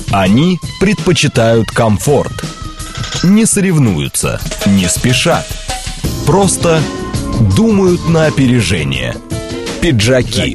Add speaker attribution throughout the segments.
Speaker 1: Они предпочитают комфорт. Не соревнуются, не спешат. Просто думают на опережение. Пиджаки.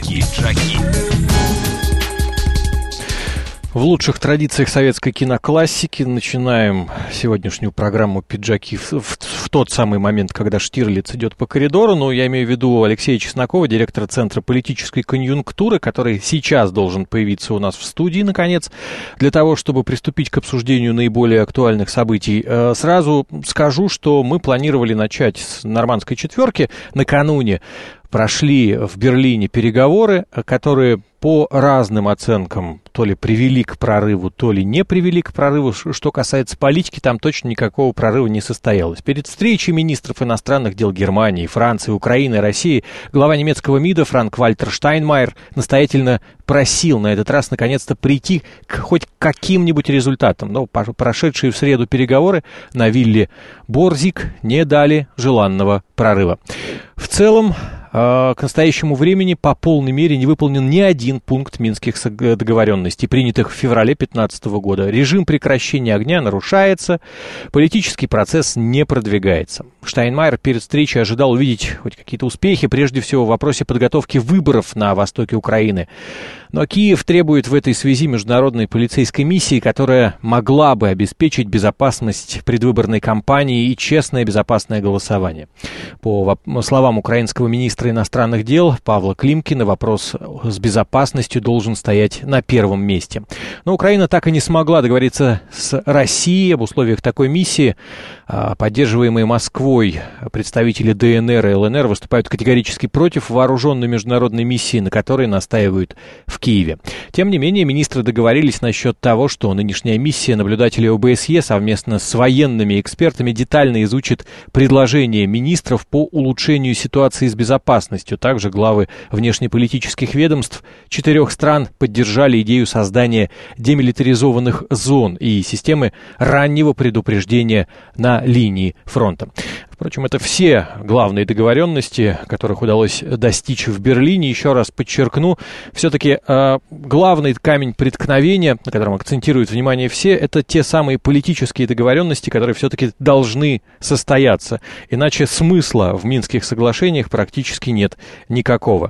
Speaker 2: В лучших традициях советской киноклассики начинаем сегодняшнюю программу «Пиджаки» в тот самый момент, когда Штирлиц идет по коридору. Ну, я имею в виду Алексея Чеснокова, директора Центра политической конъюнктуры, который сейчас должен появиться у нас в студии, наконец, для того, чтобы приступить к обсуждению наиболее актуальных событий. Сразу скажу, что мы планировали начать с «Нормандской четверки». Накануне прошли в Берлине переговоры, которые по разным оценкам то ли привели к прорыву, то ли не привели к прорыву. Что касается политики, там точно никакого прорыва не состоялось. Перед встречей министров иностранных дел Германии, Франции, Украины, России глава немецкого МИДа Франк-Вальтер Штайнмайер настоятельно просил на этот раз наконец-то прийти к хоть каким-нибудь результатам. Но прошедшие в среду переговоры на вилле Борзик не дали желанного прорыва. В целом, к настоящему времени по полной мере не выполнен ни один пункт минских договоренностей, принятых в феврале 2015 года. Режим прекращения огня нарушается, политический процесс не продвигается. Штайнмайер перед встречей ожидал увидеть хоть какие-то успехи, прежде всего в вопросе подготовки выборов на востоке Украины. Но Киев требует в этой связи международной полицейской миссии, которая могла бы обеспечить безопасность предвыборной кампании и честное безопасное голосование. По словам украинского министра иностранных дел Павла Климкина, вопрос с безопасностью должен стоять на первом месте. Но Украина так и не смогла договориться с Россией об условиях такой миссии. Поддерживаемые Москвой представители ДНР и ЛНР выступают категорически против вооруженной международной миссии, на которой настаивают в Киеве. Тем не менее, министры договорились насчет того, что нынешняя миссия наблюдателей ОБСЕ совместно с военными экспертами детально изучит предложения министров по улучшению ситуации с безопасностью. Также главы внешнеполитических ведомств 4 стран поддержали идею создания демилитаризованных зон и системы раннего предупреждения на линии фронта. Впрочем, это все главные договоренности, которых удалось достичь в Берлине. Еще раз подчеркну, все-таки главный камень преткновения, на котором акцентируют внимание все, это те самые политические договоренности, которые все-таки должны состояться. Иначе смысла в Минских соглашениях практически нет никакого.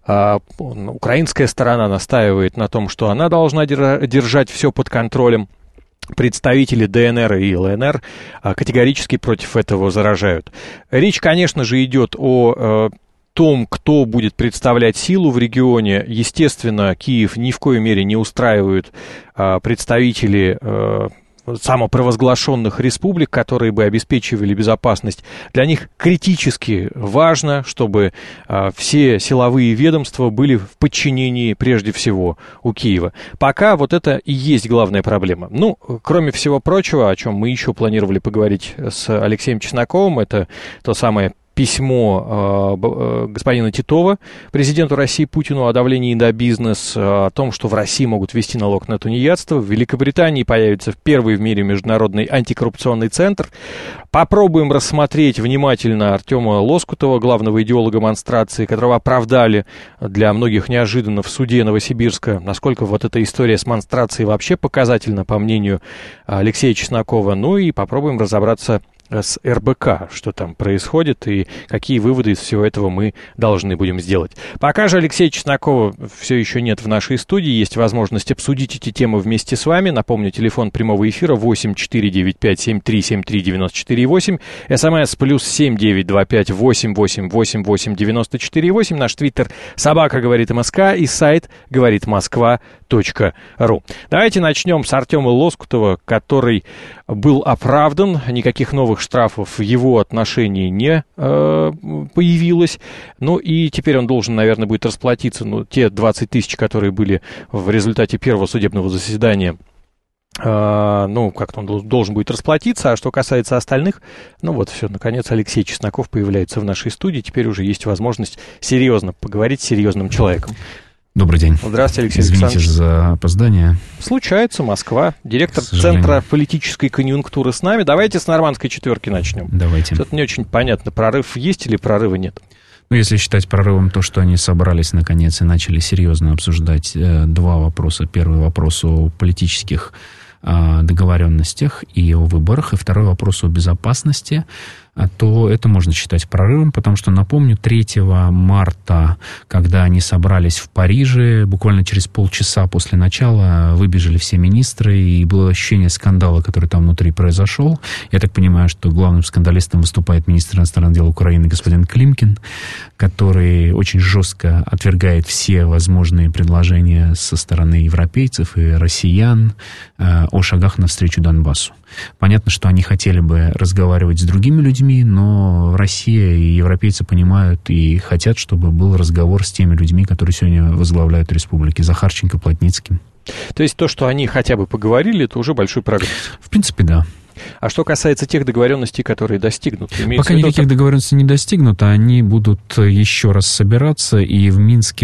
Speaker 2: Украинская сторона настаивает на том, что она должна держать все под контролем. Представители ДНР и ЛНР категорически против этого возражают. Речь, конечно же, идет о том, кто будет представлять силу в регионе. Естественно, Киев ни в коей мере не устраивают представители самопровозглашенных республик, которые бы обеспечивали безопасность. Для них критически важно, чтобы все силовые ведомства были в подчинении прежде всего у Киева. Пока вот это и есть главная проблема. Ну, кроме всего прочего, о чем мы еще планировали поговорить с Алексеем Чесноковым, это то самое письмо господина Титова президенту России Путину о давлении на бизнес, о том, что в России могут ввести налог на тунеядство. В Великобритании появится первый в мире международный антикоррупционный центр. Попробуем рассмотреть внимательно Артема Лоскутова, главного идеолога монстрации, которого оправдали для многих неожиданно в суде Новосибирска. Насколько вот эта история с монстрацией вообще показательна, по мнению Алексея Чеснокова. Ну и попробуем разобраться с РБК, что там происходит и какие выводы из всего этого мы должны будем сделать. Пока же Алексея Чеснокова все еще нет в нашей студии, есть возможность обсудить эти темы вместе с вами. Напомню, телефон прямого эфира 8495-7373-94-8, СМС +7 925 888 94 8, наш твиттер @, говорит МСК, и сайт говорит Москва.ру. Давайте начнем с Артема Лоскутова, который был оправдан, никаких новых штрафов в его отношении не появилось. Ну и теперь он должен, наверное, будет расплатиться, те 20 тысяч, которые были в результате первого судебного заседания. Как-то он должен будет расплатиться. А что касается остальных, все, наконец, Алексей Чесноков появляется в нашей студии. Теперь уже есть возможность серьезно поговорить с серьезным человеком.
Speaker 3: Добрый день.
Speaker 2: Здравствуйте, Алексей
Speaker 3: Александрович. Извините за опоздание.
Speaker 2: Случается, Москва. Директор Центра политической конъюнктуры с нами. Давайте с Нормандской четверки начнем.
Speaker 3: Давайте.
Speaker 2: Это не очень понятно, прорыв есть или прорыва нет?
Speaker 3: Если считать прорывом то, что они собрались наконец и начали серьезно обсуждать два вопроса. Первый вопрос о политических договоренностях и о выборах, и второй вопрос о безопасности, то это можно считать прорывом, потому что, напомню, 3 марта, когда они собрались в Париже, буквально через полчаса после начала выбежали все министры, и было ощущение скандала, который там внутри произошел. Я так понимаю, что главным скандалистом выступает министр иностранных дел Украины господин Климкин, который очень жестко отвергает все возможные предложения со стороны европейцев и россиян о шагах навстречу Донбассу. Понятно, что они хотели бы разговаривать с другими людьми, но Россия и европейцы понимают и хотят, чтобы был разговор с теми людьми, которые сегодня возглавляют республики, Захарченко, Плотницким.
Speaker 2: То есть то, что они хотя бы поговорили, это уже большой прогресс?
Speaker 3: В принципе, да.
Speaker 2: А что касается тех договоренностей, которые достигнуты?
Speaker 3: Пока никаких договоренностей не достигнуто, они будут еще раз собираться, и в Минске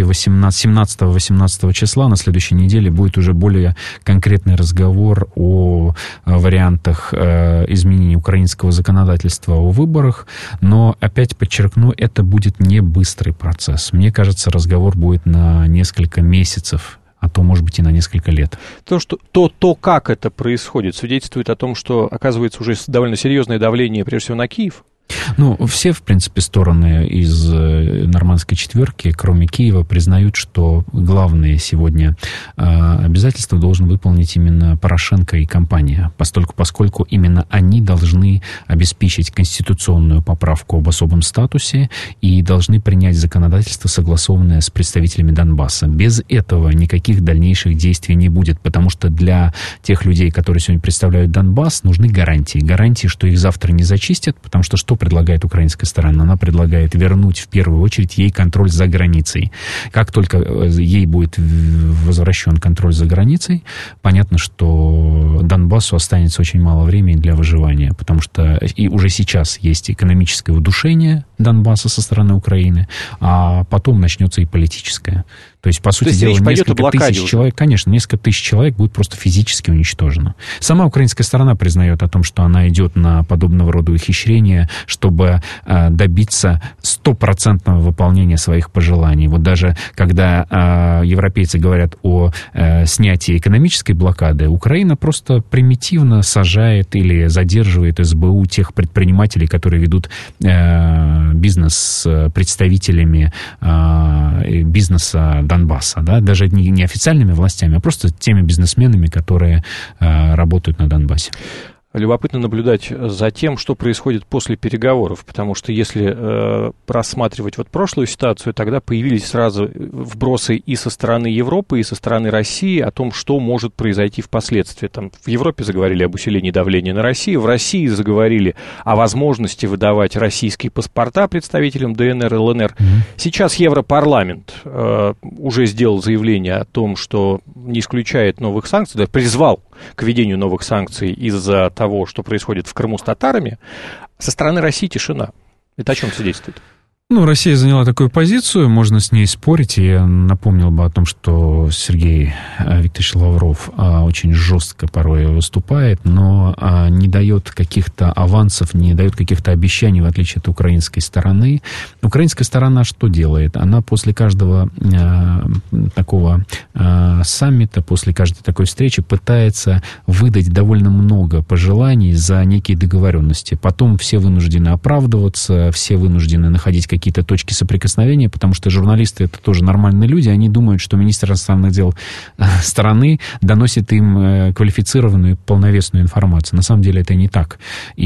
Speaker 3: 17-18 числа на следующей неделе будет уже более конкретный разговор о вариантах изменения украинского законодательства о выборах, но, опять подчеркну, это будет не быстрый процесс. Мне кажется, разговор будет на несколько месяцев, а то, может быть, и на несколько лет.
Speaker 2: То, как это происходит, свидетельствует о том, что, оказывается, уже довольно серьезное давление, прежде всего, на Киев.
Speaker 3: Ну, все, в принципе, стороны из нормандской четверки, кроме Киева, признают, что главные сегодня обязательства должен выполнить именно Порошенко и компания, поскольку именно они должны обеспечить конституционную поправку об особом статусе и должны принять законодательство, согласованное с представителями Донбасса. Без этого никаких дальнейших действий не будет, потому что для тех людей, которые сегодня представляют Донбасс, нужны гарантии. Гарантии, что их завтра не зачистят, потому что предлагает украинская сторона? Она предлагает вернуть в первую очередь ей контроль за границей. Как только ей будет возвращен контроль за границей, понятно, что Донбассу останется очень мало времени для выживания, потому что и уже сейчас есть экономическое удушение Донбасса со стороны Украины, а потом начнется и политическое. То есть, по сути дела, несколько тысяч человек, конечно, несколько тысяч человек будет просто физически уничтожено. Сама украинская сторона признает о том, что она идет на подобного рода ухищрения, чтобы добиться 100% выполнения своих пожеланий. Вот даже когда европейцы говорят о снятии экономической блокады, Украина просто примитивно сажает или задерживает СБУ тех предпринимателей, которые ведут бизнес с представителями бизнеса Донбасса, да, даже не официальными властями, а просто теми бизнесменами, которые работают на Донбассе.
Speaker 2: Любопытно наблюдать за тем, что происходит после переговоров, потому что если рассматривать вот прошлую ситуацию, тогда появились сразу вбросы и со стороны Европы, и со стороны России о том, что может произойти впоследствии. Там в Европе заговорили об усилении давления на Россию, в России заговорили о возможности выдавать российские паспорта представителям ДНР и ЛНР. Сейчас Европарламент уже сделал заявление о том, что не исключает новых санкций, да, призвал к введению новых санкций из-за того, что происходит в Крыму с татарами. Со стороны России тишина. Это о чем свидетельствует?
Speaker 3: Ну, Россия заняла такую позицию, можно с ней спорить. Я напомнил бы о том, что Сергей Викторович Лавров очень жестко порой выступает, но не дает каких-то авансов, не дает каких-то обещаний, в отличие от украинской стороны. Украинская сторона что делает? Она после каждого такого саммита, после каждой такой встречи пытается выдать довольно много пожеланий за некие договоренности. Потом все вынуждены оправдываться, все вынуждены находить какие-то точки соприкосновения, потому что журналисты — это тоже нормальные люди, они думают, что министр иностранных дел страны доносит им квалифицированную, полновесную информацию. На самом деле это не так.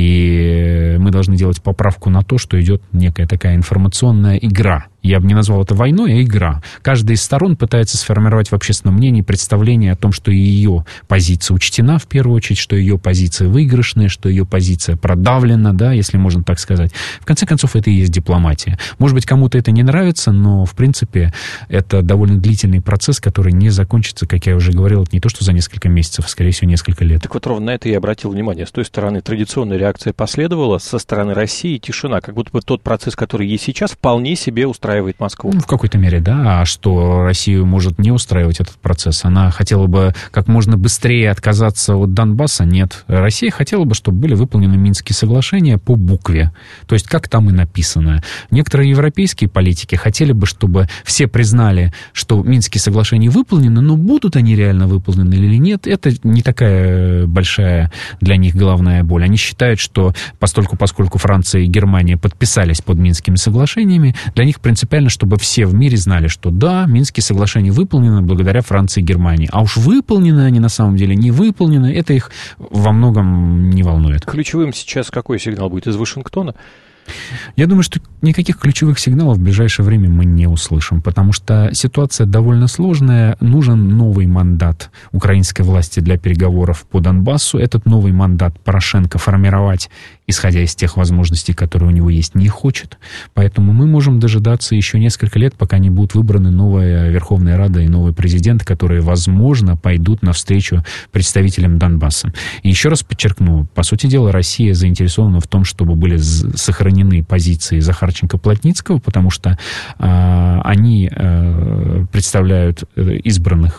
Speaker 3: И мы должны делать поправку на то, что идет некая такая информационная игра. Я бы не назвал это войной, а игра. Каждая из сторон пытается сформировать в общественном мнении представление о том, что ее позиция учтена, в первую очередь, что ее позиция выигрышная, что ее позиция продавлена, да, если можно так сказать. В конце концов, это и есть дипломатия. Может быть, кому-то это не нравится, но, в принципе, это довольно длительный процесс, который не закончится, как я уже говорил, не то что за несколько месяцев, а, скорее всего, несколько лет.
Speaker 2: Так вот, ровно на это я обратил внимание. С той стороны традиционная реакция последовала, со стороны России тишина. Как будто бы тот процесс, который есть сейчас, вполне себе устраивает устраивает Москву.
Speaker 3: В какой-то мере, да. А что Россию может не устраивать этот процесс? Она хотела бы как можно быстрее отказаться от Донбасса? Нет. Россия хотела бы, чтобы были выполнены Минские соглашения по букве. То есть, как там и написано. Некоторые европейские политики хотели бы, чтобы все признали, что Минские соглашения выполнены, но будут они реально выполнены или нет, это не такая большая для них головная боль. Они считают, что поскольку Франция и Германия подписались под Минскими соглашениями, для них принципиально, чтобы все в мире знали, что да, Минские соглашения выполнены благодаря Франции и Германии. А уж выполнены они на самом деле, не выполнены, это их во многом не волнует.
Speaker 2: Ключевым сейчас какой сигнал будет из Вашингтона?
Speaker 3: Я думаю, что никаких ключевых сигналов в ближайшее время мы не услышим, потому что ситуация довольно сложная. Нужен новый мандат украинской власти для переговоров по Донбассу. Этот новый мандат Порошенко формировать, исходя из тех возможностей, которые у него есть, не хочет. Поэтому мы можем дожидаться еще несколько лет, пока не будут выбраны новая Верховная Рада и новый президент, которые, возможно, пойдут навстречу представителям Донбасса. И еще раз подчеркну, по сути дела, Россия заинтересована в том, чтобы были сохранены позиции Захарченко-Плотницкого, потому что они представляют избранные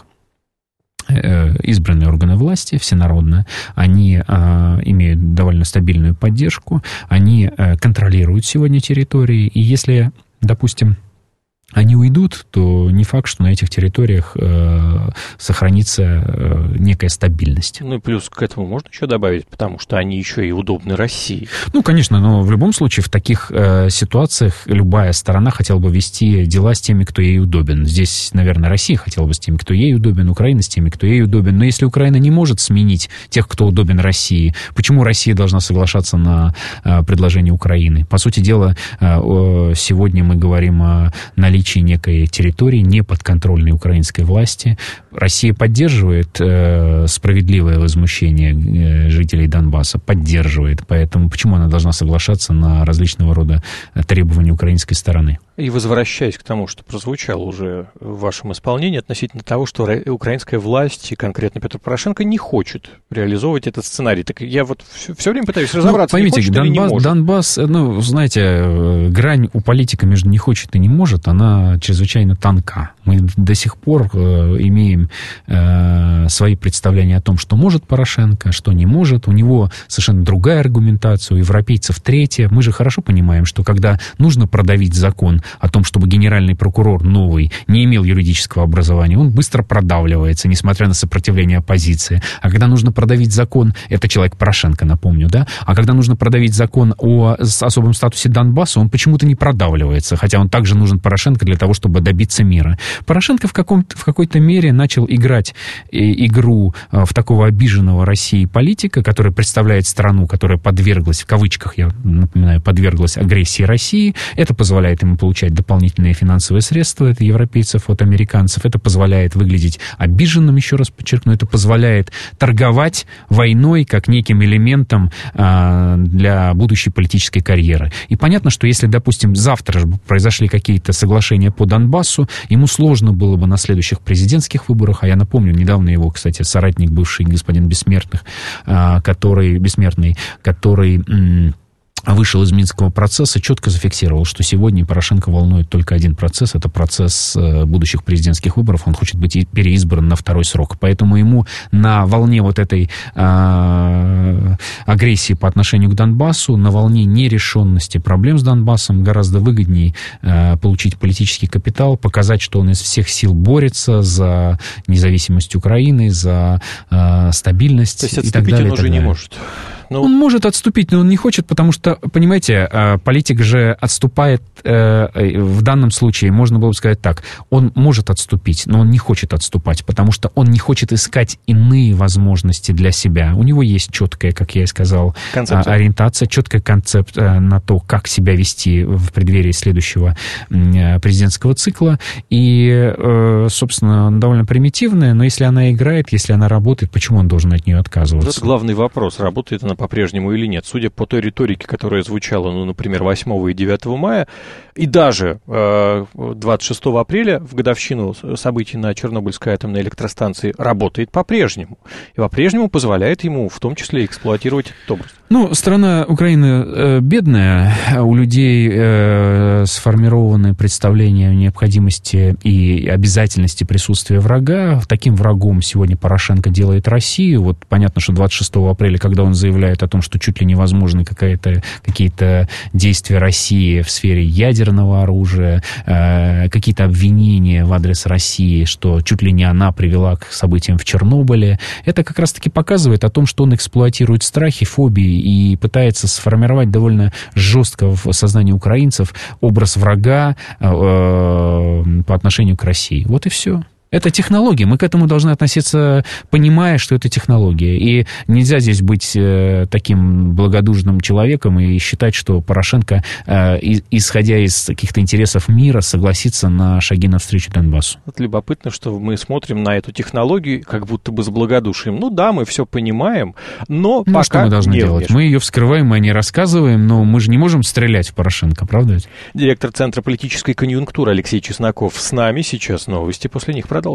Speaker 3: органы власти, всенародно, они имеют довольно стабильную поддержку, они контролируют сегодня территории, и если, допустим, они уйдут, то не факт, что на этих территориях сохранится некая стабильность.
Speaker 2: Ну и плюс к этому можно еще добавить, потому что они еще и удобны России.
Speaker 3: Ну, конечно, но в любом случае в таких ситуациях любая сторона хотела бы вести дела с теми, кто ей удобен. Здесь, наверное, Россия хотела бы с теми, кто ей удобен, Украина с теми, кто ей удобен. Но если Украина не может сменить тех, кто удобен России, почему Россия должна соглашаться на предложение Украины? По сути дела, сегодня мы говорим о наличии некой территории, неподконтрольной украинской власти. Россия поддерживает справедливое возмущение жителей Донбасса, поддерживает. Поэтому почему она должна соглашаться на различного рода требования украинской стороны?
Speaker 2: И возвращаясь к тому, что прозвучало уже в вашем исполнении относительно того, что украинская власть, и конкретно Петр Порошенко, не хочет реализовывать этот сценарий. Так я вот все время пытаюсь разобраться,
Speaker 3: поймите,
Speaker 2: не хочет или не может.
Speaker 3: Донбасс, знаете, грань у политика между не хочет и не может, она чрезвычайно тонка. Мы до сих пор имеем свои представления о том, что может Порошенко, что не может. У него совершенно другая аргументация, у европейцев третья. Мы же хорошо понимаем, что когда нужно продавить закон о том, чтобы генеральный прокурор новый не имел юридического образования, он быстро продавливается, несмотря на сопротивление оппозиции. А когда нужно продавить закон, это человек Порошенко, напомню, да? А когда нужно продавить закон о особом статусе Донбасса, он почему-то не продавливается, хотя он также нужен Порошенко для того, чтобы добиться мира. Порошенко в какой-то мере начал играть игру в такого обиженного Россией политика, который представляет страну, которая подверглась, в кавычках, я напоминаю, подверглась агрессии России. Это позволяет ему получать дополнительные финансовые средства от европейцев, от американцев. Это позволяет выглядеть обиженным, еще раз подчеркну. Это позволяет торговать войной как неким элементом для будущей политической карьеры. И понятно, что если, допустим, завтра же произошли какие-то соглашения по Донбассу, ему сложно было бы на следующих президентских выборах, а я напомню, недавно его, кстати, соратник бывший господин Бессмертный, который вышел из Минского процесса, четко зафиксировал, что сегодня Порошенко волнует только один процесс, это процесс будущих президентских выборов, он хочет быть переизбран на второй срок. Поэтому ему на волне вот этой агрессии по отношению к Донбассу, на волне нерешенности проблем с Донбассом гораздо выгоднее получить политический капитал, показать, что он из всех сил борется за независимость Украины, за стабильность.
Speaker 2: То есть отступить он уже не может?
Speaker 3: Он может отступить, но он не хочет, потому что, понимаете, политик же отступает, в данном случае, можно было бы сказать так, он может отступить, но он не хочет отступать, потому что он не хочет искать иные возможности для себя. У него есть четкая, как я и сказал, ориентация, четкая концепция на то, как себя вести в преддверии следующего президентского цикла. И, собственно, она довольно примитивная, но если она играет, если она работает, почему он должен от нее отказываться?
Speaker 2: Это главный вопрос, работает она по-прежнему или нет. Судя по той риторике, которая звучала, например, 8 и 9 мая, и даже 26 апреля, в годовщину событий на Чернобыльской атомной электростанции, работает по-прежнему. И по-прежнему позволяет ему в том числе эксплуатировать этот образ.
Speaker 3: Ну, страна Украина бедная, у людей сформированы представления о необходимости и обязательности присутствия врага. Таким врагом сегодня Порошенко делает Россию. Вот понятно, что 26 апреля, когда он заявляет о том, что чуть ли невозможны какие-то действия России в сфере ядерного оружия, какие-то обвинения в адрес России, что чуть ли не она привела к событиям в Чернобыле, это как раз-таки показывает о том, что он эксплуатирует страхи, фобии и пытается сформировать довольно жестко в сознании украинцев образ врага по отношению к России. Вот и все. Это технология. Мы к этому должны относиться, понимая, что это технология. И нельзя здесь быть таким благодушным человеком и считать, что Порошенко, исходя из каких-то интересов мира, согласится на шаги навстречу Донбассу.
Speaker 2: Это любопытно, что мы смотрим на эту технологию как будто бы с благодушием. Ну да, мы все понимаем, но пока
Speaker 3: что мы должны делать? Мы ее вскрываем, мы о ней рассказываем, но мы же не можем стрелять в Порошенко, правда ведь?
Speaker 2: Директор Центра политической конъюнктуры Алексей Чесноков с нами. Сейчас новости, после них продолжим.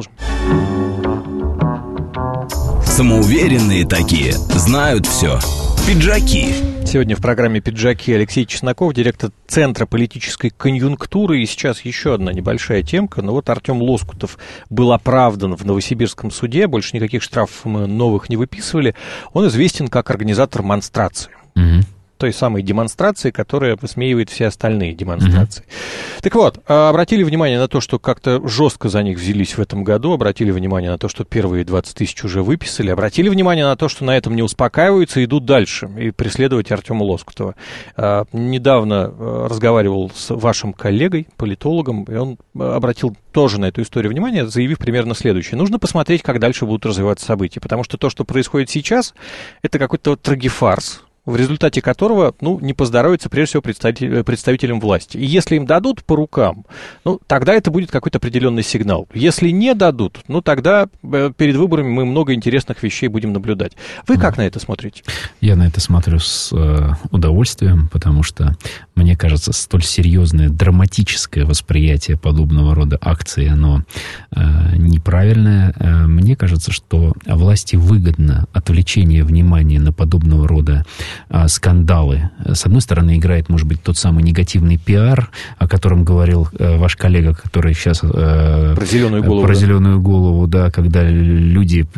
Speaker 1: Самоуверенные такие, знают все. Пиджаки.
Speaker 2: Сегодня в программе «Пиджаки» Алексей Чесноков, директор Центра политической конъюнктуры. И сейчас еще одна небольшая темка. Но вот Артем Лоскутов был оправдан в Новосибирском суде. Больше никаких штрафов мы новых не выписывали. Он известен как организатор монстрации. Той самой демонстрации, которая высмеивает все остальные демонстрации. Так вот, обратили внимание на то, что как-то жестко за них взялись в этом году, обратили внимание на то, что первые 20 тысяч уже выписали, обратили внимание на то, что на этом не успокаиваются, идут дальше и преследовать Артема Лоскутова. Недавно разговаривал с вашим коллегой, политологом, и он обратил тоже на эту историю внимание, заявив примерно следующее. Нужно посмотреть, как дальше будут развиваться события, потому что то, что происходит сейчас, это какой-то трагифарс, в результате которого, не поздоровится, прежде всего, представителям власти. И если им дадут по рукам, тогда это будет какой-то определенный сигнал. Если не дадут, тогда перед выборами мы много интересных вещей будем наблюдать. Вы как на это смотрите?
Speaker 3: Я на это смотрю с удовольствием, потому что, мне кажется, столь серьезное, драматическое восприятие подобного рода акции, оно неправильное. Мне кажется, что власти выгодно отвлечение внимания на подобного рода скандалы. С одной стороны, играет, может быть, тот самый негативный пиар, о котором говорил ваш коллега, который сейчас...
Speaker 2: Про зеленую голову.
Speaker 3: Про зеленую голову, да, когда люди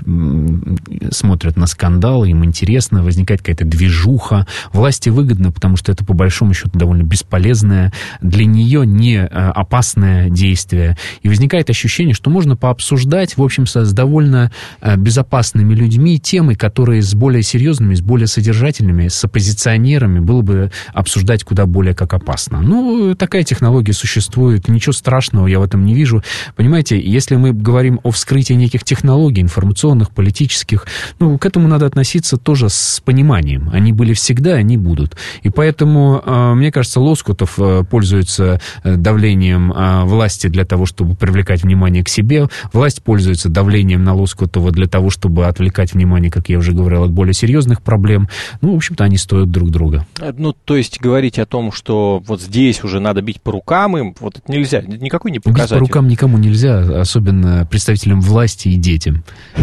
Speaker 3: смотрят на скандал, им интересно, возникает какая-то движуха. Власти выгодно, потому что это, по большому счету, довольно бесполезное, для нее не опасное действие. И возникает ощущение, что можно пообсуждать, в общем-то, с довольно безопасными людьми темы, которые с более серьезными, с более содержательными, с оппозиционерами было бы обсуждать куда более как опасно. Такая технология существует, ничего страшного я в этом не вижу. Понимаете, если мы говорим о вскрытии неких технологий, информационных, политических, к этому надо относиться тоже с пониманием. Они были всегда, они будут. И поэтому, мне кажется, Лоскутов пользуется давлением власти для того, чтобы привлекать внимание к себе. Власть пользуется давлением на Лоскутова для того, чтобы отвлекать внимание, как я уже говорил, от более серьезных проблем. В общем-то, они стоят друг друга.
Speaker 2: То есть говорить о том, что вот здесь уже надо бить по рукам им, вот это нельзя, никакой не показатель.
Speaker 3: Бить по рукам никому нельзя, особенно представителям власти и детям.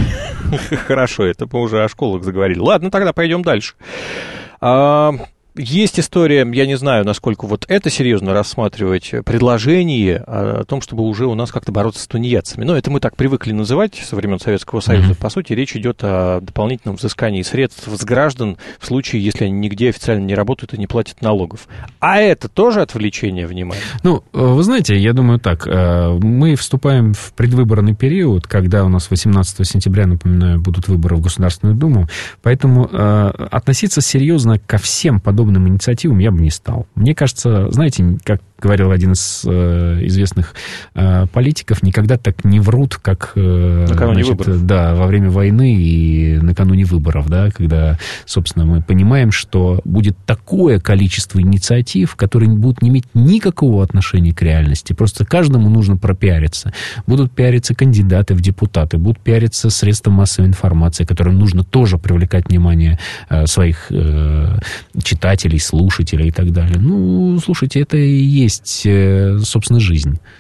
Speaker 2: Хорошо, это мы уже о школах заговорили. Ладно, тогда пойдем дальше. Есть история, я не знаю, насколько вот это серьезно рассматривать, предложение о том, чтобы уже у нас как-то бороться с тунеядцами. Но это мы так привыкли называть со времен Советского Союза. По сути, речь идет о дополнительном взыскании средств с граждан в случае, если они нигде официально не работают и не платят налогов. А это тоже отвлечение внимания?
Speaker 3: Вы знаете, я думаю так. Мы вступаем в предвыборный период, когда у нас 18 сентября, напоминаю, будут выборы в Государственную Думу. Поэтому относиться серьезно ко всем подобным инициативам я бы не стал. Мне кажется, знаете, как говорил один из известных политиков, никогда так не врут, как во время войны и накануне выборов, да, когда, собственно, мы понимаем, что будет такое количество инициатив, которые не будут не иметь никакого отношения к реальности. Просто каждому нужно пропиариться. Будут пиариться кандидаты в депутаты, будут пиариться средства массовой информации, которым нужно тоже привлекать внимание своих читателей, слушателей и так далее. Слушайте, это и есть, собственно, жизнь.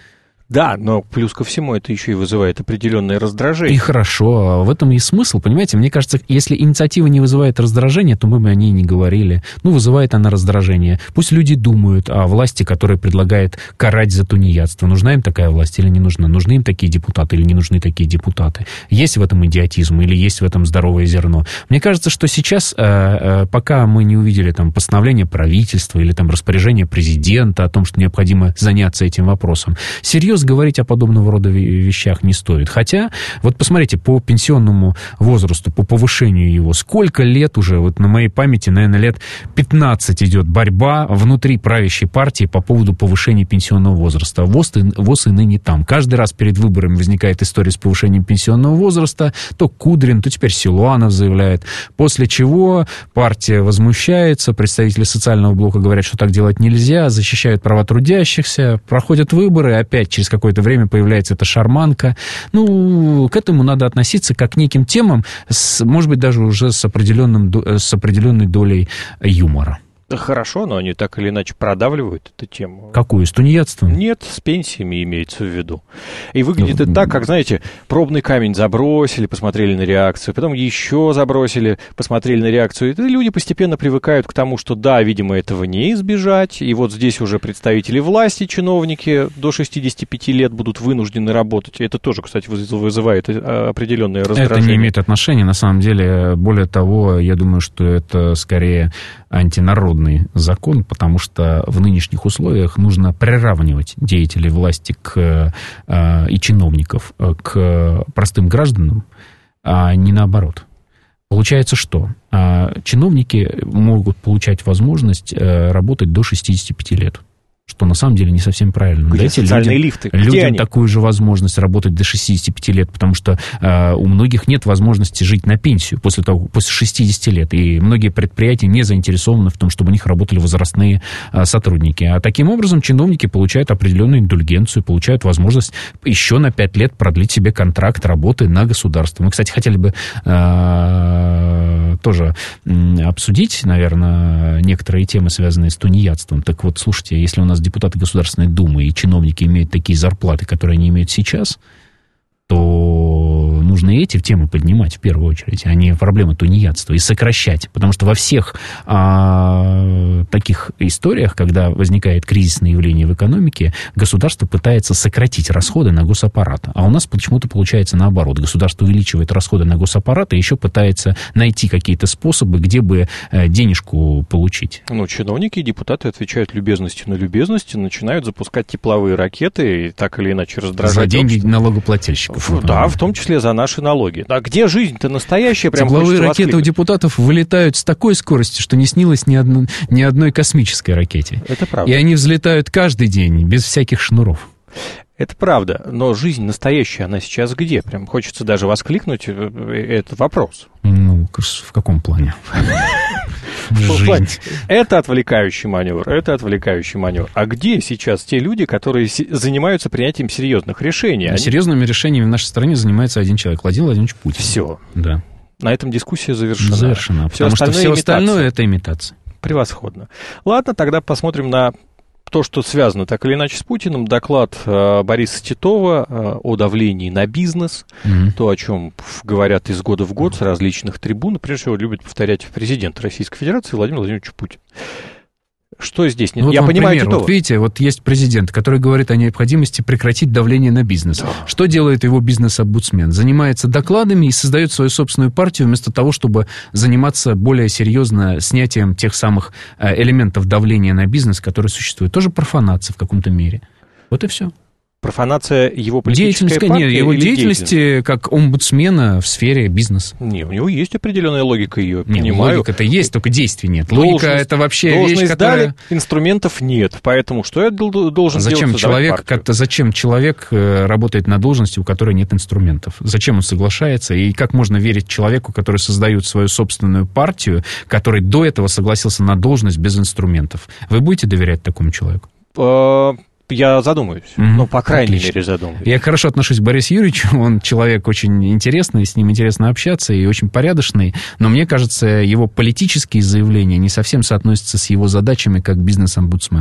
Speaker 2: Да, но плюс ко всему это еще и вызывает определенное раздражение.
Speaker 3: И хорошо, в этом и смысл, понимаете? Мне кажется, если инициатива не вызывает раздражения, то мы бы о ней не говорили. Вызывает она раздражение. Пусть люди думают о власти, которая предлагает карать за тунеядство. Нужна им такая власть или не нужна? Нужны им такие депутаты или не нужны такие депутаты? Есть в этом идиотизм или есть в этом здоровое зерно? Мне кажется, что сейчас, пока мы не увидели там постановление правительства или там распоряжение президента о том, что необходимо заняться этим вопросом, серьезно говорить о подобного рода вещах не стоит. Хотя, вот посмотрите, по пенсионному возрасту, по повышению его, сколько лет уже, вот на моей памяти, наверное, лет 15 идет борьба внутри правящей партии по поводу повышения пенсионного возраста. ВОЗ и ныне там. Каждый раз перед выборами возникает история с повышением пенсионного возраста. То Кудрин, то теперь Силуанов заявляет. После чего партия возмущается, представители социального блока говорят, что так делать нельзя, защищают права трудящихся, проходят выборы, опять через какое-то время появляется эта шарманка. К этому надо относиться как к неким темам, может быть, даже уже с определенной долей юмора.
Speaker 2: Хорошо, но они так или иначе продавливают эту тему.
Speaker 3: Какую? С тунеядством?
Speaker 2: Нет, с пенсиями имеется в виду. И выглядит это так, как, знаете, пробный камень забросили, посмотрели на реакцию, потом еще забросили, посмотрели на реакцию. И люди постепенно привыкают к тому, что да, видимо, этого не избежать. И вот здесь уже представители власти, чиновники до 65 лет будут вынуждены работать. Это тоже, кстати, вызывает определенное раздражение.
Speaker 3: Это не имеет отношения, на самом деле. Более того, я думаю, что это скорее антинародный закон, потому что в нынешних условиях нужно приравнивать деятелей власти и чиновников к простым гражданам, а не наоборот. Получается, что чиновники могут получать возможность работать до 65 лет, что на самом деле не совсем правильно.
Speaker 2: Где социальные лифты?
Speaker 3: Людям такую же возможность работать до 65 лет, потому что у многих нет возможности жить на пенсию после 60 лет. И многие предприятия не заинтересованы в том, чтобы у них работали возрастные сотрудники. А таким образом чиновники получают определенную индульгенцию, получают возможность еще на 5 лет продлить себе контракт работы на государство. Мы, кстати, хотели бы тоже обсудить, наверное, некоторые темы, связанные с тунеядством. Так вот, слушайте, если у нас депутаты Государственной Думы и чиновники имеют такие зарплаты, которые они имеют сейчас, то нужно и эти темы поднимать в первую очередь, а не проблемы тунеядства, и сокращать. Потому что во всех таких историях, когда возникает кризисное явление в экономике, государство пытается сократить расходы на госаппарат. А у нас почему-то получается наоборот. Государство увеличивает расходы на госаппарат и еще пытается найти какие-то способы, где бы денежку получить.
Speaker 2: Чиновники и депутаты отвечают любезностью на любезности, начинают запускать тепловые ракеты и так или иначе раздражать.
Speaker 3: За деньги налогоплательщиков.
Speaker 2: Да, в том числе за наши налоги. А где жизнь-то настоящая? Прям
Speaker 3: тепловые ракеты у депутатов вылетают с такой скоростью, что не снилось ни одной космической ракете.
Speaker 2: Это правда.
Speaker 3: И они взлетают каждый день, без всяких шнуров.
Speaker 2: Это правда, но жизнь настоящая, она сейчас где? Прям хочется даже воскликнуть этот вопрос.
Speaker 3: В каком плане?
Speaker 2: Это отвлекающий маневр. А где сейчас те люди, которые занимаются принятием серьезных решений?
Speaker 3: Серьезными решениями в нашей стране занимается один человек, Владимир Владимирович Путин.
Speaker 2: Все.
Speaker 3: Да.
Speaker 2: На этом дискуссия завершена.
Speaker 3: Потому что все остальное это имитация.
Speaker 2: Превосходно. Ладно, тогда посмотрим на то, что связано так или иначе с Путиным. Доклад Бориса Титова о давлении на бизнес, то, о чем говорят из года в год с различных трибун, прежде всего любит повторять президент Российской Федерации Владимир Владимирович Путин. Что здесь? Я понимаю,
Speaker 3: Титова. Вот видите, вот есть президент, который говорит о необходимости прекратить давление на бизнес. Да. Что делает его бизнес-омбудсмен? Занимается докладами и создает свою собственную партию вместо того, чтобы заниматься более серьезно снятием тех самых элементов давления на бизнес, которые существуют. Тоже профанация в каком-то мере. Вот и все.
Speaker 2: Профанация его политической партии?
Speaker 3: Нет, его деятельности как омбудсмена в сфере бизнеса.
Speaker 2: Не, у него есть определенная логика, ее понимаю.
Speaker 3: Логика-то есть, только действий нет. Логика — это вообще вещь, которая...
Speaker 2: инструментов нет, поэтому что я должен делать?
Speaker 3: Зачем человек работает на должности, у которой нет инструментов? Зачем он соглашается? И как можно верить человеку, который создает свою собственную партию, который до этого согласился на должность без инструментов? Вы будете доверять такому человеку?
Speaker 2: Я задумаюсь. По крайней мере, задумаюсь.
Speaker 3: Я хорошо отношусь к Борису Юрьевичу. Он человек очень интересный, с ним интересно общаться и очень порядочный. Но мне кажется, его политические заявления не совсем соотносятся с его задачами как бизнес-омбудсмена.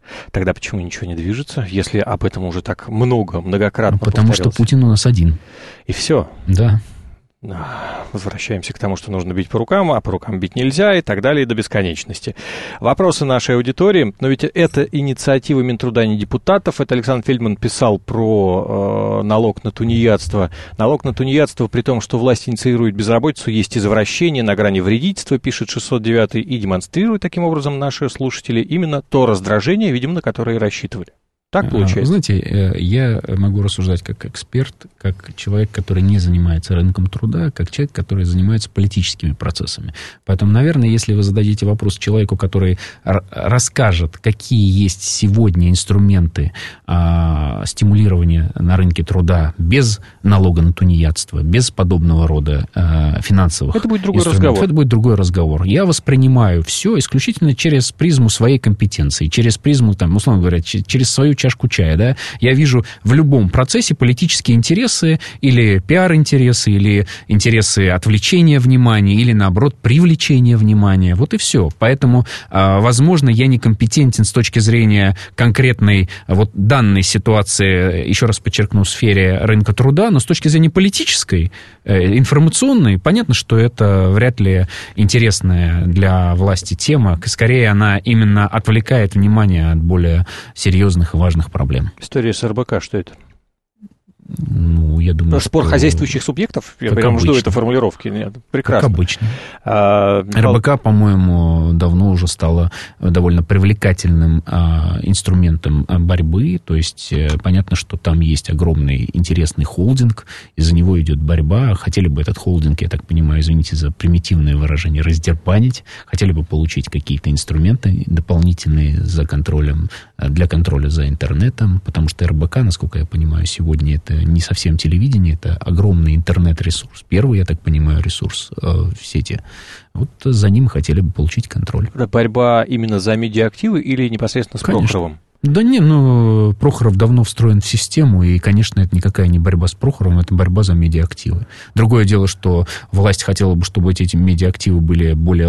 Speaker 2: Тогда почему ничего не движется, если об этом уже так многократно
Speaker 3: потому
Speaker 2: повторялось?
Speaker 3: Что Путин у нас один.
Speaker 2: И все.
Speaker 3: Да.
Speaker 2: Возвращаемся к тому, что нужно бить по рукам, а по рукам бить нельзя, и так далее, и до бесконечности. Вопросы нашей аудитории. Но ведь это инициатива Минтруда, не депутатов. Это Александр Фельдман писал про налог на тунеядство. Налог на тунеядство, при том, что власть инициирует безработицу, есть извращение на грани вредительства, пишет 609 и демонстрирует таким образом наши слушатели именно то раздражение, видимо, на которое и рассчитывали. Так получается?
Speaker 3: Знаете, я могу рассуждать как эксперт, как человек, который не занимается рынком труда, как человек, который занимается политическими процессами. Поэтому, наверное, если вы зададите вопрос человеку, который расскажет, какие есть сегодня инструменты стимулирования на рынке труда без налога на тунеядство, без подобного рода финансовых
Speaker 2: это будет другой разговор.
Speaker 3: Это будет другой разговор. Я воспринимаю все исключительно через призму своей компетенции, через призму, там, условно говоря, через свою чашку чая, да, я вижу в любом процессе политические интересы или пиар-интересы, или интересы отвлечения внимания, или, наоборот, привлечения внимания. Вот и все. Поэтому, возможно, я некомпетентен с точки зрения конкретной вот данной ситуации, еще раз подчеркну, в сфере рынка труда, но с точки зрения политической, информационной, понятно, что это вряд ли интересная для власти тема. Скорее, она именно отвлекает внимание от более серьезных и важных проблем.
Speaker 2: История с РБК, что это?
Speaker 3: Ну, я думаю,
Speaker 2: спор хозяйствующих субъектов? Я прям жду этой формулировки. Нет, прекрасно.
Speaker 3: Как обычно. РБК, по-моему, давно уже стало довольно привлекательным инструментом борьбы. То есть, понятно, что там есть огромный интересный холдинг, из-за него идет борьба. Хотели бы этот холдинг, я так понимаю, извините за примитивное выражение, раздербанить. Хотели бы получить какие-то инструменты дополнительные для контроля за интернетом, потому что РБК, насколько я понимаю, сегодня это не совсем телевидение, это огромный интернет-ресурс. Первый, я так понимаю, ресурс в сети. Вот за ним хотели бы получить контроль.
Speaker 2: Это борьба именно за медиаактивы или непосредственно с Прохоровым?
Speaker 3: Да не, Прохоров давно встроен в систему, и, конечно, это никакая не борьба с Прохоровым, это борьба за медиаактивы. Другое дело, что власть хотела бы, чтобы эти медиаактивы были более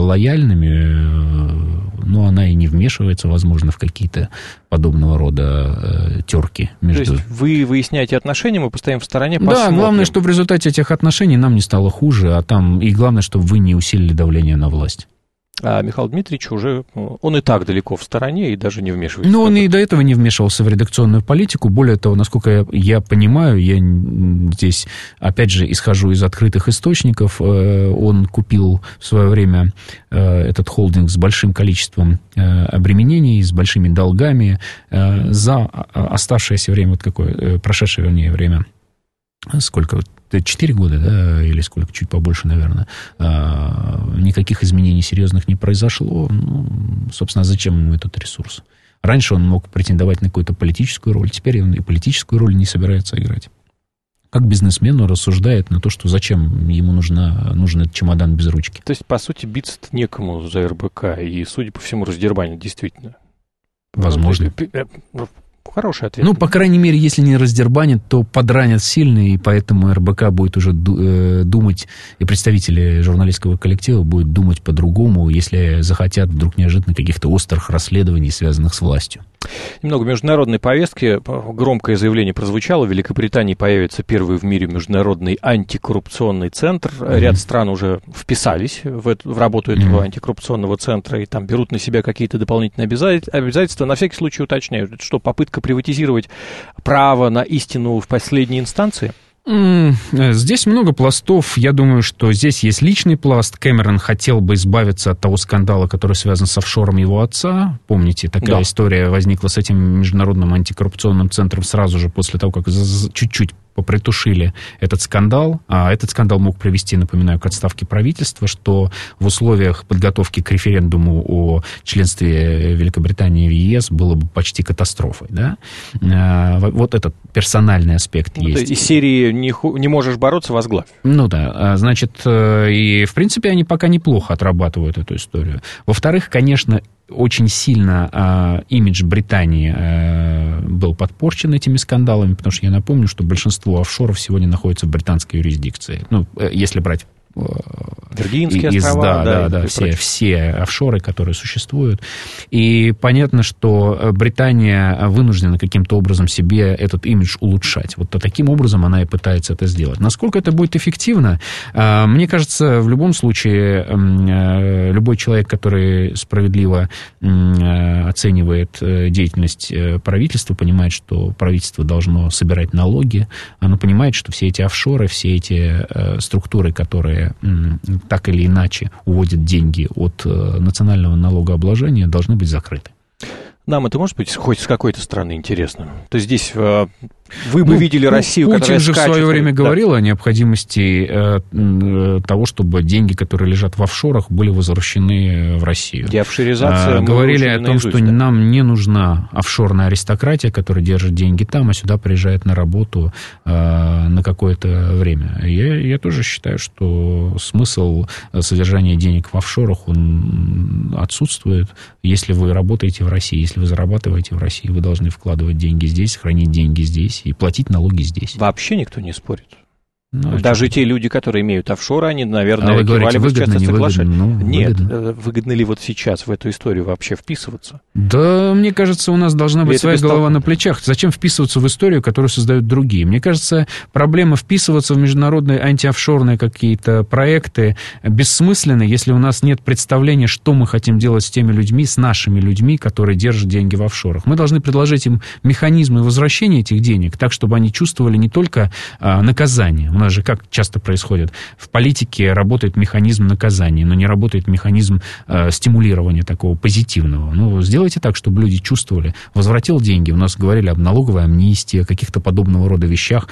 Speaker 3: лояльными, но она и не вмешивается, возможно, в какие-то подобного рода терки между...
Speaker 2: То есть вы выясняете отношения, мы постоим в стороне, посмотрим.
Speaker 3: Да, главное, что в результате этих отношений нам не стало хуже, и главное, чтобы вы не усилили давление на власть.
Speaker 2: А Михаил Дмитриевич уже, он и так далеко в стороне и даже не вмешивается.
Speaker 3: Но он и до этого не вмешивался в редакционную политику. Более того, насколько я понимаю, я здесь, опять же, исхожу из открытых источников, он купил в свое время этот холдинг с большим количеством обременений, с большими долгами за оставшееся время, прошедшее, время, сколько... 4 года, да, или сколько, чуть побольше, наверное, никаких изменений серьезных не произошло. Собственно, зачем ему этот ресурс? Раньше он мог претендовать на какую-то политическую роль, теперь он и политическую роль не собирается играть. Как бизнесмен он рассуждает на то, что зачем ему нужен этот чемодан без ручки.
Speaker 2: То есть, по сути, биться-то некому за РБК, и, судя по всему, раздербанить действительно.
Speaker 3: Возможно.
Speaker 2: Хороший ответ.
Speaker 3: По крайней мере, если не раздербанят, то подранят сильно, и поэтому РБК будет уже думать, и представители журналистского коллектива будут думать по-другому, если захотят вдруг неожиданно каких-то острых расследований, связанных с властью.
Speaker 2: Немного международной повестки. Громкое заявление прозвучало. В Великобритании появится первый в мире международный антикоррупционный центр. Ряд стран уже вписались в работу этого антикоррупционного центра и там берут на себя какие-то дополнительные обязательства. На всякий случай уточняют, что попытка приватизировать право на истину в последней инстанции?
Speaker 3: Здесь много пластов. Я думаю, что здесь есть личный пласт. Кэмерон хотел бы избавиться от того скандала, который связан с офшором его отца. Помните, такая история возникла с этим международным антикоррупционным центром сразу же после того, как чуть-чуть попритушили этот скандал. А этот скандал мог привести, напоминаю, к отставке правительства, что в условиях подготовки к референдуму о членстве Великобритании в ЕС было бы почти катастрофой. Да? Вот этот персональный аспект есть.
Speaker 2: Из серии «Не можешь бороться, возглавь».
Speaker 3: Значит, и в принципе они пока неплохо отрабатывают эту историю. Во-вторых, конечно, очень сильно имидж Британии был подпорчен этими скандалами, потому что я напомню, что большинство офшоров сегодня находится в британской юрисдикции. Если брать
Speaker 2: Виргинские острова,
Speaker 3: все офшоры, которые существуют. И понятно, что Британия вынуждена каким-то образом себе этот имидж улучшать. Вот таким образом она и пытается это сделать. Насколько это будет эффективно? Мне кажется, в любом случае, любой человек, который справедливо оценивает деятельность правительства, понимает, что правительство должно собирать налоги, оно понимает, что все эти офшоры, все эти структуры, которые так или иначе уводят деньги от национального налогообложения, должны быть закрыты.
Speaker 2: Нам это может быть хоть с какой-то стороны интересно? То есть здесь вы бы видели Россию, которая
Speaker 3: скачет... Путин же в свое время говорил о необходимости того, чтобы деньги, которые лежат в офшорах, были возвращены в Россию.
Speaker 2: Деофшоризация.
Speaker 3: Говорили о том, что нам не нужна офшорная аристократия, которая держит деньги там, а сюда приезжает на работу на какое-то время. Я тоже считаю, что смысл содержания денег в офшорах, он отсутствует. Если вы работаете в России, если вы зарабатываете в России, вы должны вкладывать деньги здесь, хранить деньги здесь и платить налоги здесь.
Speaker 2: Вообще никто не спорит. Даже те люди, которые имеют офшоры, они, наверное,
Speaker 3: вы говорите, выгодно, не выгодно?
Speaker 2: Нет, выгодно ли вот сейчас в эту историю вообще вписываться?
Speaker 3: Да, мне кажется, у нас должна быть своя голова на плечах. Зачем вписываться в историю, которую создают другие? Мне кажется, проблема вписываться в международные антиофшорные какие-то проекты бессмысленна, если у нас нет представления, что мы хотим делать с теми людьми, с нашими людьми, которые держат деньги в офшорах. Мы должны предложить им механизмы возвращения этих денег так, чтобы они чувствовали не только наказание. У нас же как часто происходит? В политике работает механизм наказания, но не работает механизм стимулирования такого позитивного. Сделайте так, чтобы люди чувствовали. Возвратил деньги. У нас говорили об налоговой амнистии, о каких-то подобного рода вещах,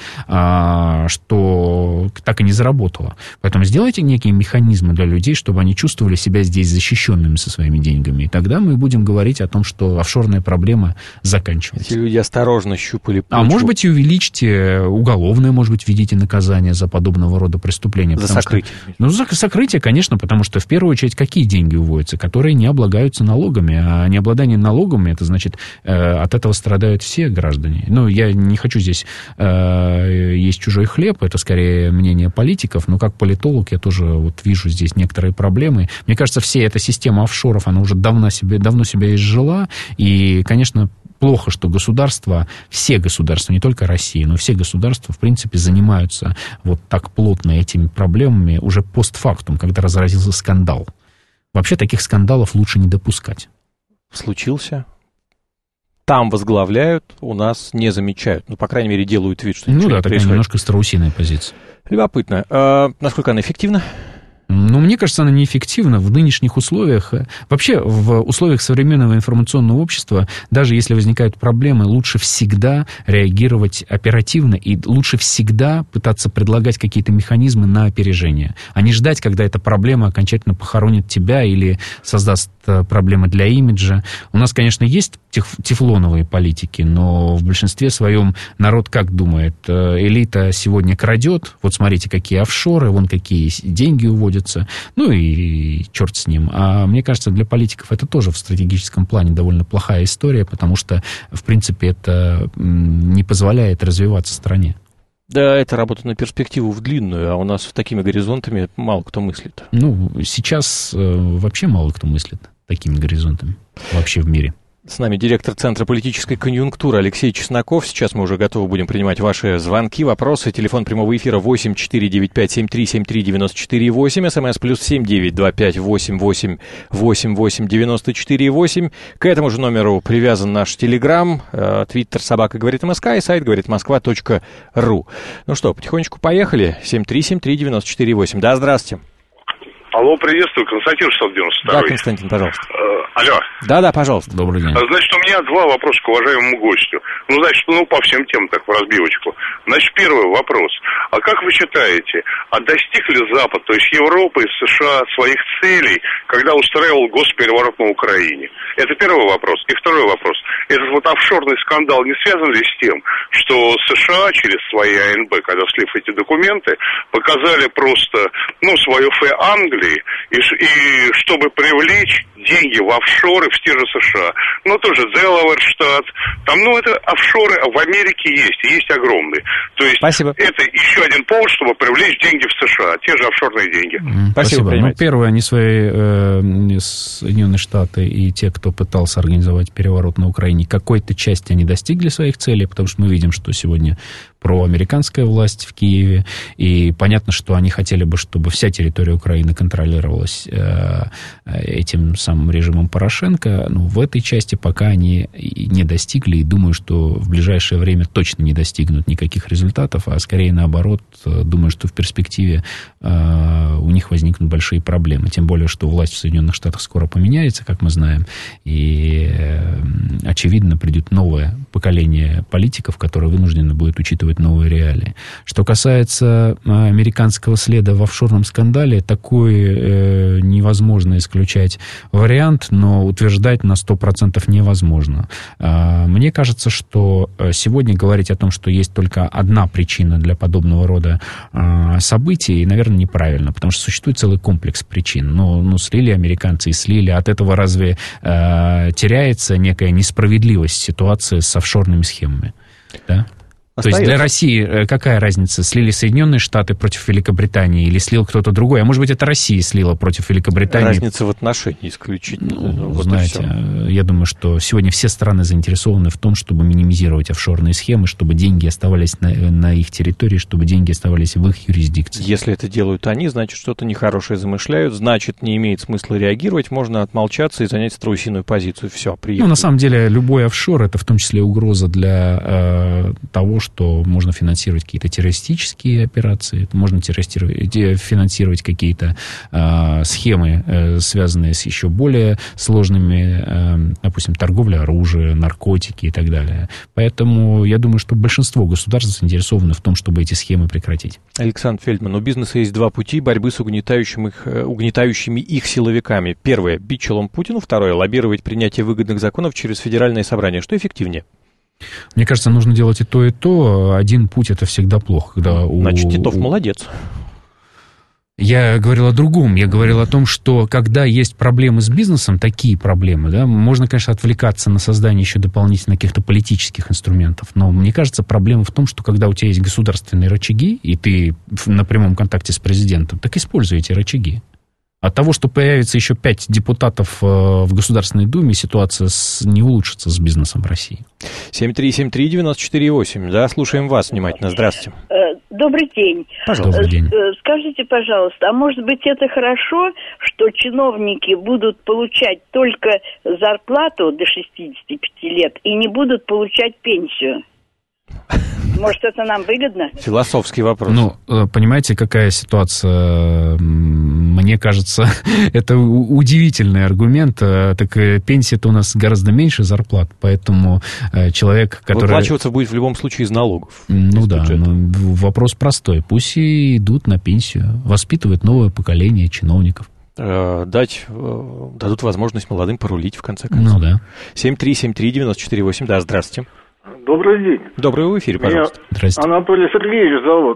Speaker 3: что так и не заработало. Поэтому сделайте некие механизмы для людей, чтобы они чувствовали себя здесь защищенными со своими деньгами. И тогда мы будем говорить о том, что офшорная проблема заканчивается.
Speaker 2: Эти люди осторожно щупали почву.
Speaker 3: А может быть, и увеличьте уголовное, может быть, введите наказание за подобного рода преступления.
Speaker 2: За сокрытие.
Speaker 3: За сокрытие, конечно, потому что в первую очередь какие деньги уводятся? Которые не облагаются налогами. А необладание налогами, это значит, от этого страдают все граждане. Я не хочу здесь есть чужой хлеб, это скорее мнение политиков, но как политолог я тоже вижу здесь некоторые проблемы. Мне кажется, вся эта система офшоров, она уже давно себя изжила, и, конечно, плохо, что все государства, не только Россия, но все государства, в принципе, занимаются вот так плотно этими проблемами уже постфактум, когда разразился скандал. Вообще таких скандалов лучше не допускать.
Speaker 2: Случился. Там возглавляют, у нас не замечают. По крайней мере, делают вид, что ничего не происходит.
Speaker 3: Такая немножко страусиная позиция.
Speaker 2: Любопытно. Насколько она эффективна?
Speaker 3: Мне кажется, она неэффективна в нынешних условиях. Вообще, в условиях современного информационного общества, даже если возникают проблемы, лучше всегда реагировать оперативно и лучше всегда пытаться предлагать какие-то механизмы на опережение, а не ждать, когда эта проблема окончательно похоронит тебя или создаст проблемы для имиджа. У нас, конечно, есть тефлоновые политики, но в большинстве своем народ как думает? Элита сегодня крадет, вот смотрите, какие офшоры, вон какие деньги уводят, и черт с ним. А мне кажется, для политиков это тоже в стратегическом плане довольно плохая история, потому что, в принципе, это не позволяет развиваться стране.
Speaker 2: Да, это работа на перспективу в длинную, а у нас такими горизонтами мало кто мыслит.
Speaker 3: Сейчас вообще мало кто мыслит такими горизонтами вообще в мире.
Speaker 2: С нами директор Центра политической конъюнктуры Алексей Чесноков. Сейчас мы уже готовы будем принимать ваши звонки, вопросы. Телефон прямого эфира 8495-7373-94-8. СМС +7 925 88 88 94 К этому же номеру привязан наш Телеграм, Твиттер @говорит.мск и сайт говоритмосква.ру. Потихонечку поехали. 7373948. Да, здравствуйте.
Speaker 4: Алло, приветствую, Константин 692.
Speaker 2: Да, Константин, пожалуйста.
Speaker 4: Алло.
Speaker 2: Да, пожалуйста.
Speaker 3: Добрый день.
Speaker 4: Значит, у меня два вопроса к уважаемому гостю. По всем темам, так, в разбивочку. Первый вопрос. А как вы считаете, достиг ли Запад, то есть Европа и США, своих целей, когда устраивал госпереворот на Украине? Это первый вопрос. И второй вопрос. Этот офшорный скандал не связан ли с тем, что США через свои АНБ, когда слив эти документы, показали просто, свое фэ Англии и чтобы привлечь деньги в офшоры в те же США. Ну, тоже Делавэр штат. Там, это офшоры в Америке есть огромные. То есть
Speaker 2: Спасибо.
Speaker 4: Это еще один повод, чтобы привлечь деньги в США, те же офшорные деньги.
Speaker 3: Спасибо. Первое, они свои Соединенные Штаты и те, кто пытался организовать переворот на Украине, какой-то части они достигли своих целей, потому что мы видим, что сегодня проамериканская власть в Киеве, и понятно, что они хотели бы, чтобы вся территория Украины контролировалась этим самым режимом Порошенко, но в этой части пока они не достигли, и думаю, что в ближайшее время точно не достигнут никаких результатов, а скорее наоборот, думаю, что в перспективе у них возникнут большие проблемы, тем более, что власть в Соединенных Штатах скоро поменяется, как мы знаем, и очевидно, придет новое поколение политиков, которое вынуждено будет учитывать новые реалии. Что касается американского следа в офшорном скандале, такой невозможно исключать вариант, но утверждать на 100% невозможно. Мне кажется, что сегодня говорить о том, что есть только одна причина для подобного рода событий, наверное, неправильно, потому что существует целый комплекс причин. Слили американцы и слили. От этого разве теряется некая несправедливость ситуации с офшорными схемами? Да? То есть для России какая разница, слили Соединенные Штаты против Великобритании или слил кто-то другой? А может быть, это Россия слила против Великобритании?
Speaker 2: Разница в отношении исключительно.
Speaker 3: Знаете, я думаю, что сегодня все страны заинтересованы в том, чтобы минимизировать офшорные схемы, чтобы деньги оставались на их территории, чтобы деньги оставались в их юрисдикции.
Speaker 2: Если это делают они, значит, что-то нехорошее замышляют, значит, не имеет смысла реагировать, можно отмолчаться и занять страусиную позицию. Все, приехали.
Speaker 3: На самом деле, любой офшор — это в том числе угроза для того, что можно финансировать какие-то террористические операции, можно финансировать какие-то схемы, связанные с еще более сложными, допустим, торговля оружием, наркотики и так далее. Поэтому я думаю, что большинство государств заинтересованы в том, чтобы эти схемы прекратить.
Speaker 2: Александр Фельдман, у бизнеса есть два пути борьбы с угнетающими их силовиками. Первое — бить челом Путину. Второе — лоббировать принятие выгодных законов через федеральное собрание. Что эффективнее?
Speaker 3: Мне кажется, нужно делать и то, и то. Один путь — это всегда плохо.
Speaker 2: Значит, Титов молодец.
Speaker 3: Я говорил о другом. Я говорил о том, что когда есть проблемы с бизнесом, такие проблемы, да, можно, конечно, отвлекаться на создание еще дополнительно каких-то политических инструментов. Но мне кажется, проблема в том, что когда у тебя есть государственные рычаги, и ты на прямом контакте с президентом, так используй эти рычаги. От того, что появится еще 5 депутатов в Государственной Думе, ситуация не улучшится с бизнесом в России.
Speaker 2: 7373948, да, слушаем вас внимательно. Здравствуйте.
Speaker 5: Добрый день.
Speaker 3: Добрый день.
Speaker 5: Скажите, пожалуйста, а может быть это хорошо, что чиновники будут получать только зарплату до 65 лет и не будут получать пенсию? Может, это нам выгодно?
Speaker 2: Философский вопрос.
Speaker 3: Понимаете, какая ситуация? Мне кажется, это удивительный аргумент. Так пенсия-то у нас гораздо меньше зарплат, поэтому человек, который...
Speaker 2: Выплачиваться будет в любом случае из налогов.
Speaker 3: Вопрос простой. Пусть и идут на пенсию, воспитывают новое поколение чиновников.
Speaker 2: Дадут возможность молодым порулить, в конце концов. 7373948, да, здравствуйте.
Speaker 6: Добрый день.
Speaker 2: Добрый, в эфире, пожалуйста.
Speaker 3: Здравствуйте.
Speaker 6: Анатолий Сергеевич зовут.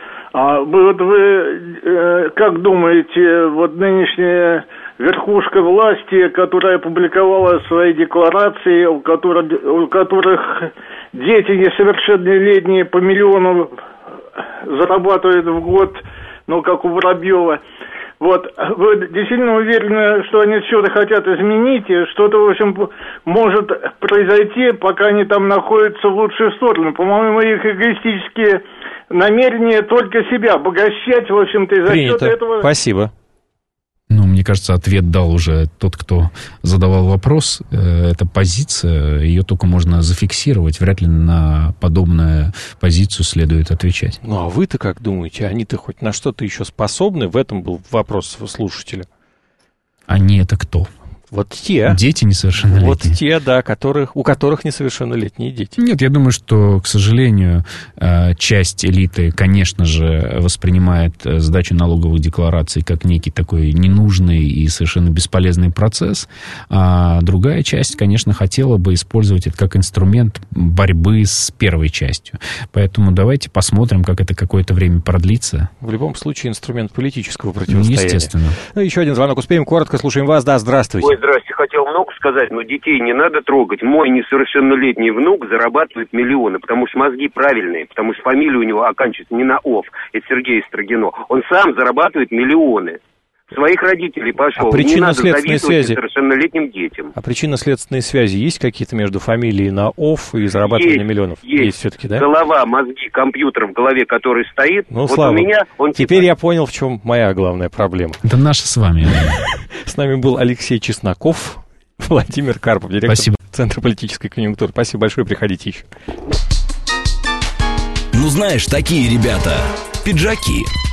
Speaker 6: Вы как думаете, нынешняя верхушка власти, которая опубликовала свои декларации, у которых дети несовершеннолетние по миллиону зарабатывают в год, как у Воробьева, вы действительно уверены, что они что-то хотят изменить, и что-то, в общем, может произойти, пока они там находятся в лучшую сторону? По-моему, их эгоистические намерения только себя обогащать, в общем-то, и за счет этого...
Speaker 3: Спасибо. Мне кажется, ответ дал уже тот, кто задавал вопрос. Это позиция, ее только можно зафиксировать. Вряд ли на подобную позицию следует отвечать.
Speaker 2: А вы-то как думаете? Они-то хоть на что-то еще способны? В этом был вопрос слушателя.
Speaker 3: Они это кто?
Speaker 2: Вот те.
Speaker 3: Дети несовершеннолетние.
Speaker 2: Вот те, да, у которых несовершеннолетние дети.
Speaker 3: Нет, я думаю, что, к сожалению, часть элиты, конечно же, воспринимает сдачу налоговых деклараций как некий такой ненужный и совершенно бесполезный процесс, а другая часть, конечно, хотела бы использовать это как инструмент борьбы с первой частью. Поэтому давайте посмотрим, как это какое-то время продлится.
Speaker 2: В любом случае, инструмент политического противостояния.
Speaker 3: Естественно.
Speaker 2: Ну, еще один звонок успеем. Коротко слушаем вас. Да, здравствуйте.
Speaker 7: Ой, здрасте. Хотел много сказать, но детей не надо трогать. Мой несовершеннолетний внук зарабатывает миллионы, потому что мозги правильные, потому что фамилия у него оканчивается не на «ов». Это Сергей Строгино. Он сам зарабатывает миллионы. Своих родителей пошел.
Speaker 2: А причинно-следственные связи?
Speaker 7: Несовершеннолетним детям.
Speaker 2: А причинно-следственные связи есть какие-то между фамилией на «ов» и зарабатыванием миллионов?
Speaker 7: Есть
Speaker 2: все-таки, да?
Speaker 7: Голова, мозги, компьютер в голове, который стоит.
Speaker 2: Ну,
Speaker 7: вот
Speaker 2: Слава,
Speaker 7: у меня он
Speaker 2: теперь я понял, в чем моя главная проблема.
Speaker 3: Это наша с вами.
Speaker 2: С нами был Алексей Чесноков, Владимир Карпов, директор Центра политической конъюнктуры. Спасибо большое, приходите еще.
Speaker 1: Ну, знаешь, такие ребята, пиджаки.